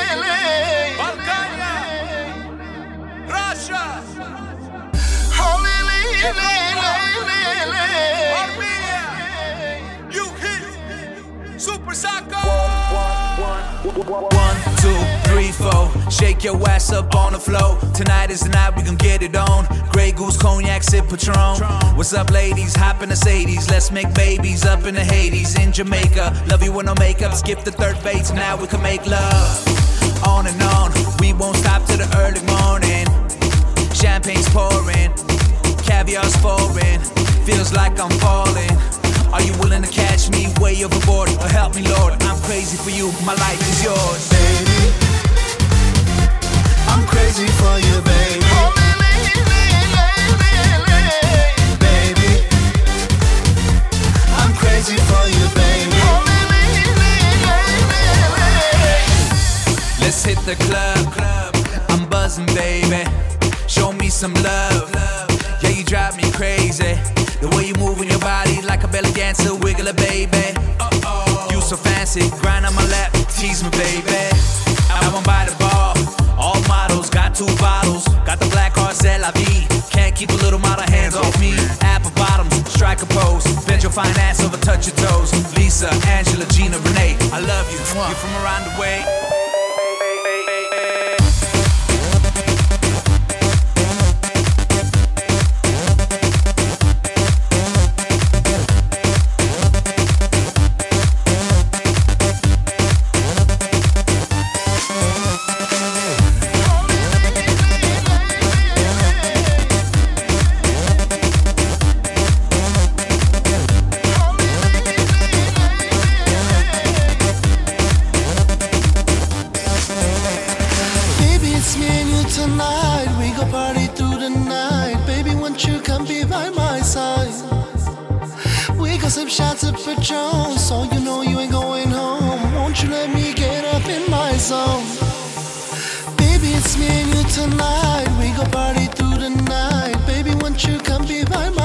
Balkania, Russia, Armenia, UK, Super Soccer. 1, 2, 3, 4. Shake your ass up on the floor. Tonight is the night, we gon' get it on. Grey Goose, cognac, sip Patron. What's up, ladies? Hop in the Sadies. Let's make babies up in the Hades. In Jamaica, love you with no makeup. Skip the third base, now we can make love. On and on, we won't stop till the early morning. Champagne's pouring, caviar's foreign. Feels like I'm falling. Are you willing to catch me way overboard? Or help me, Lord, I'm crazy for you, my life is yours. Baby, I'm crazy for you, baby. Baby, I'm crazy for you, baby. Let's hit the club, I'm buzzing, baby. Show me some love, yeah, you drive me crazy. The way you moving your body like a belly dancer, wiggle it, baby. You so fancy, grind on my lap, tease me, baby. I won't buy the bar, all models, got 2 bottles. Got the black heart, c'est la vie. Can't keep a little model hands off me. Apple bottoms, strike a pose. Bend your fine ass over, touch your toes. Lisa, Angela, Gina, Renee, I love you. You're from around the way. Tonight, we go party through the night. Baby, won't you come be by my side? We go sip shots of Patron, so you know you ain't going home. Won't you let me get up in my zone? Baby, it's me and you tonight. We go party through the night. Baby, won't you come be by my